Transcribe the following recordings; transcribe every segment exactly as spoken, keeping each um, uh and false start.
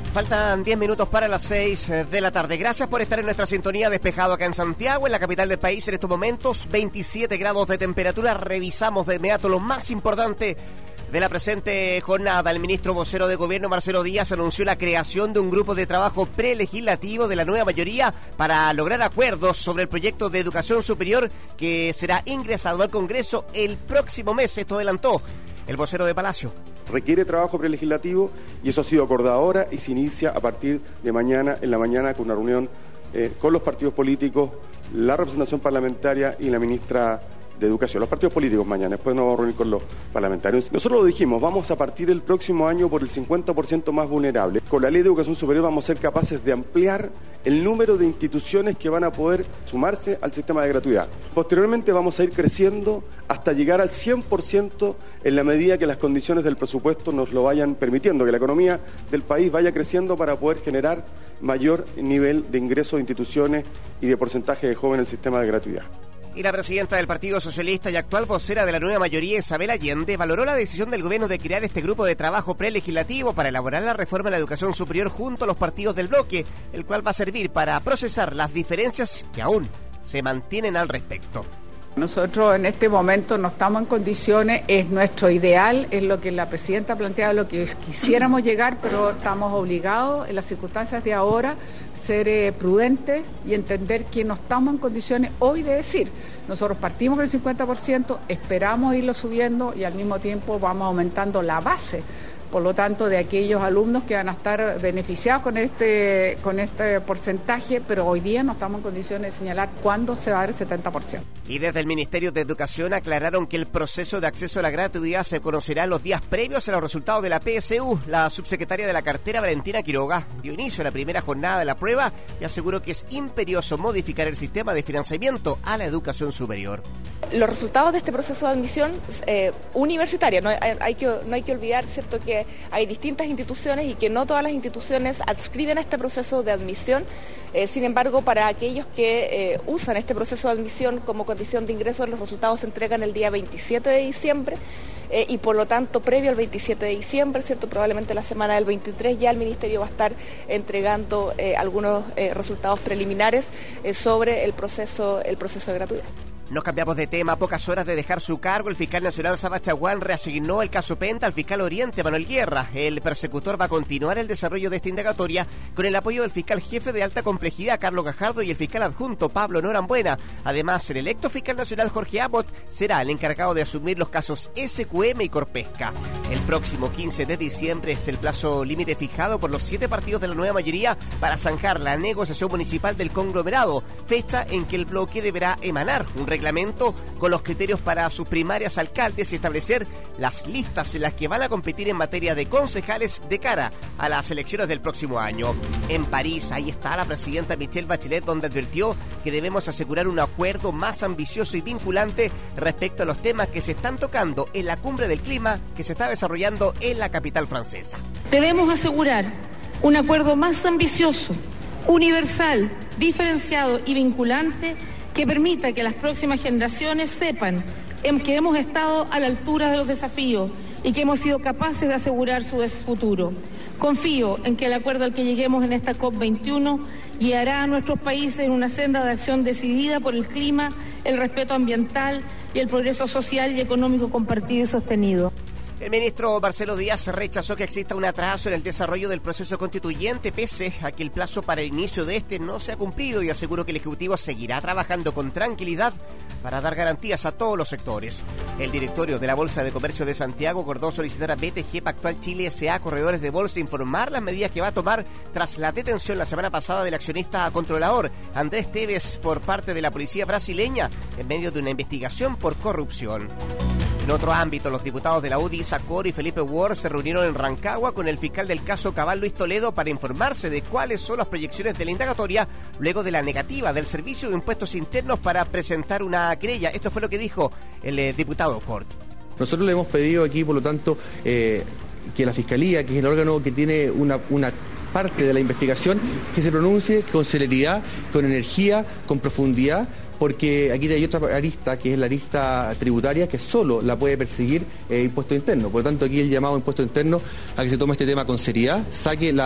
Faltan diez minutos para las seis de la tarde. Gracias por estar en nuestra sintonía. Despejado acá en Santiago, en la capital del país en estos momentos. veintisiete grados de temperatura. Revisamos de inmediato lo más importante de la presente jornada. El ministro vocero de Gobierno, Marcelo Díaz, anunció la creación de un grupo de trabajo prelegislativo de la nueva mayoría para lograr acuerdos sobre el proyecto de educación superior que será ingresado al Congreso el próximo mes. Esto adelantó el vocero de Palacio. Requiere trabajo prelegislativo y eso ha sido acordado ahora y se inicia a partir de mañana, en la mañana, con una reunión eh, con los partidos políticos, la representación parlamentaria y la ministra de Educación. Los partidos políticos mañana, después nos vamos a reunir con los parlamentarios. Nosotros lo dijimos, vamos a partir el próximo año por el cincuenta por ciento más vulnerable. Con la Ley de Educación Superior vamos a ser capaces de ampliar el número de instituciones que van a poder sumarse al sistema de gratuidad. Posteriormente vamos a ir creciendo hasta llegar al cien por ciento en la medida que las condiciones del presupuesto nos lo vayan permitiendo, que la economía del país vaya creciendo para poder generar mayor nivel de ingresos de instituciones y de porcentaje de jóvenes en el sistema de gratuidad. Y la presidenta del Partido Socialista y actual vocera de la nueva mayoría, Isabel Allende, valoró la decisión del gobierno de crear este grupo de trabajo prelegislativo para elaborar la reforma de la educación superior junto a los partidos del bloque, el cual va a servir para procesar las diferencias que aún se mantienen al respecto. Nosotros en este momento no estamos en condiciones, es nuestro ideal, es lo que la presidenta plantea, lo que quisiéramos llegar, pero estamos obligados en las circunstancias de ahora ser eh, prudentes y entender que no estamos en condiciones hoy de decir. Nosotros partimos con el cincuenta por ciento, esperamos irlo subiendo y al mismo tiempo vamos aumentando la base. Por lo tanto, de aquellos alumnos que van a estar beneficiados con este con este porcentaje, pero hoy día no estamos en condiciones de señalar cuándo se va a dar el setenta por ciento. Y desde el Ministerio de Educación aclararon que el proceso de acceso a la gratuidad se conocerá los días previos a los resultados de la P S U. La subsecretaria de la cartera, Valentina Quiroga, dio inicio a la primera jornada de la prueba y aseguró que es imperioso modificar el sistema de financiamiento a la educación superior. Los resultados de este proceso de admisión eh, universitaria, no hay, hay que, no hay que olvidar, ¿cierto?, que hay distintas instituciones y que no todas las instituciones adscriben a este proceso de admisión. Eh, sin embargo, para aquellos que eh, usan este proceso de admisión como condición de ingreso, los resultados se entregan el día veintisiete de diciembre eh, y por lo tanto, previo al veintisiete de diciembre, ¿cierto?, probablemente la semana del veintitrés, ya el Ministerio va a estar entregando eh, algunos eh, resultados preliminares eh, sobre el proceso, el proceso de gratuidad. Nos cambiamos de tema. A pocas horas de dejar su cargo, el fiscal nacional Saba Chaguán reasignó el caso Penta al fiscal Oriente, Manuel Guerra. El persecutor va a continuar el desarrollo de esta indagatoria con el apoyo del fiscal jefe de alta complejidad, Carlos Gajardo, y el fiscal adjunto, Pablo Norambuena. Además, el electo fiscal nacional, Jorge Abbott, será el encargado de asumir los casos S Q M y Corpesca. El próximo quince de diciembre es el plazo límite fijado por los siete partidos de la nueva mayoría para zanjar la negociación municipal del conglomerado, fecha en que el bloque deberá emanar un reglamento reglamento con los criterios para sus primarias alcaldes y establecer las listas en las que van a competir en materia de concejales de cara a las elecciones del próximo año. En París, ahí está la presidenta Michelle Bachelet, donde advirtió que debemos asegurar un acuerdo más ambicioso y vinculante respecto a los temas que se están tocando en la cumbre del clima que se está desarrollando en la capital francesa. Debemos asegurar un acuerdo más ambicioso, universal, diferenciado y vinculante que permita que las próximas generaciones sepan que hemos estado a la altura de los desafíos y que hemos sido capaces de asegurar su futuro. Confío en que el acuerdo al que lleguemos en esta COP veintiuno guiará a nuestros países en una senda de acción decidida por el clima, el respeto ambiental y el progreso social y económico compartido y sostenido. El ministro Marcelo Díaz rechazó que exista un atraso en el desarrollo del proceso constituyente, pese a que el plazo para el inicio de este no se ha cumplido, y aseguró que el Ejecutivo seguirá trabajando con tranquilidad para dar garantías a todos los sectores. El directorio de la Bolsa de Comercio de Santiago acordó solicitar a B T G Pactual Chile S A Corredores de Bolsa informar las medidas que va a tomar tras la detención la semana pasada del accionista controlador Andrés Tevez por parte de la policía brasileña en medio de una investigación por corrupción. En otro ámbito, los diputados de la U D I, Sacor y Felipe Ward se reunieron en Rancagua con el fiscal del caso Cabal, Luis Toledo, para informarse de cuáles son las proyecciones de la indagatoria luego de la negativa del Servicio de Impuestos Internos para presentar una querella. Esto fue lo que dijo el eh, diputado Cort. Nosotros le hemos pedido aquí, por lo tanto, eh, que la Fiscalía, que es el órgano que tiene una, una parte de la investigación, que se pronuncie con celeridad, con energía, con profundidad, porque aquí hay otra arista, que es la arista tributaria, que solo la puede perseguir eh, impuesto interno. Por lo tanto, aquí el llamado a impuesto interno a que se tome este tema con seriedad, saque la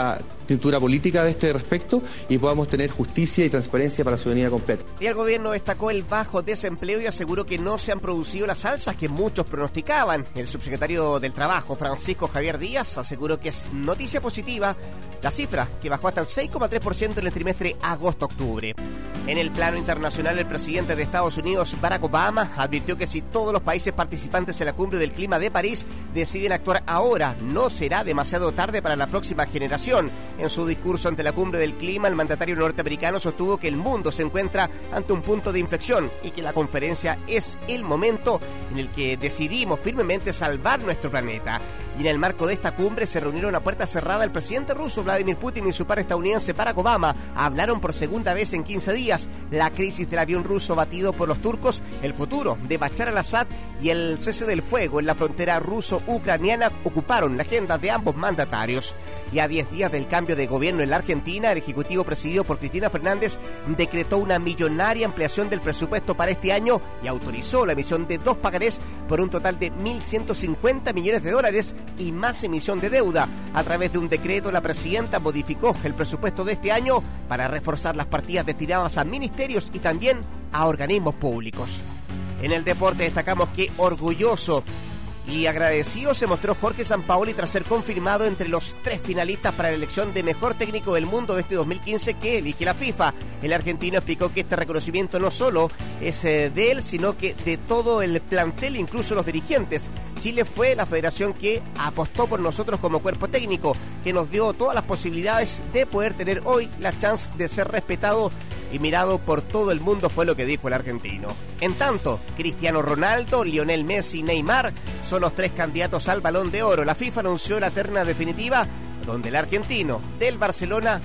tintura política de este respecto y podamos tener justicia y transparencia para la ciudadanía completa. Y el gobierno destacó el bajo desempleo y aseguró que no se han producido las alzas que muchos pronosticaban. El subsecretario del Trabajo, Francisco Javier Díaz, aseguró que es noticia positiva la cifra, que bajó hasta el seis coma tres por ciento en el trimestre agosto-octubre. En el plano internacional, el presidente de Estados Unidos, Barack Obama, advirtió que si todos los países participantes en la cumbre del clima de París deciden actuar ahora, no será demasiado tarde para la próxima generación. En su discurso ante la cumbre del clima, el mandatario norteamericano sostuvo que el mundo se encuentra ante un punto de inflexión y que la conferencia es el momento en el que decidimos firmemente salvar nuestro planeta. Y en el marco de esta cumbre se reunieron a puerta cerrada el presidente ruso Vladimir Putin y su par estadounidense Barack Obama. Hablaron por segunda vez en quince días. La crisis del avión ruso batido por los turcos, el futuro de Bashar al-Assad y el cese del fuego en la frontera ruso-ucraniana ocuparon la agenda de ambos mandatarios. Y a diez días del cambio de gobierno en la Argentina, el Ejecutivo presidido por Cristina Fernández decretó una millonaria ampliación del presupuesto para este año y autorizó la emisión de dos pagarés por un total de mil ciento cincuenta millones de dólares y más emisión de deuda. A través de un decreto, la presidenta modificó el presupuesto de este año para reforzar las partidas destinadas a ministerios y también a organismos públicos. En el deporte destacamos que orgulloso y agradecido se mostró Jorge Sampaoli tras ser confirmado entre los tres finalistas para la elección de mejor técnico del mundo de este dos mil quince que elige la FIFA. El argentino explicó que este reconocimiento no solo es de él, sino que de todo el plantel, incluso los dirigentes. Chile fue la federación que apostó por nosotros como cuerpo técnico, que nos dio todas las posibilidades de poder tener hoy la chance de ser respetado y mirado por todo el mundo, fue lo que dijo el argentino. En tanto, Cristiano Ronaldo, Lionel Messi y Neymar son los tres candidatos al Balón de Oro. La FIFA anunció la terna definitiva, donde el argentino del Barcelona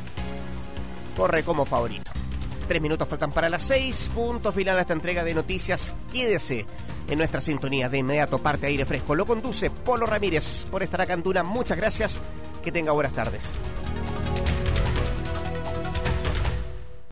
corre como favorito. Tres minutos faltan para las seis. Punto final a esta entrega de noticias. Quédese en nuestra sintonía. De inmediato parte Aire Fresco. Lo conduce Polo Ramírez. Por estar acá en Duna, muchas gracias. Que tenga buenas tardes.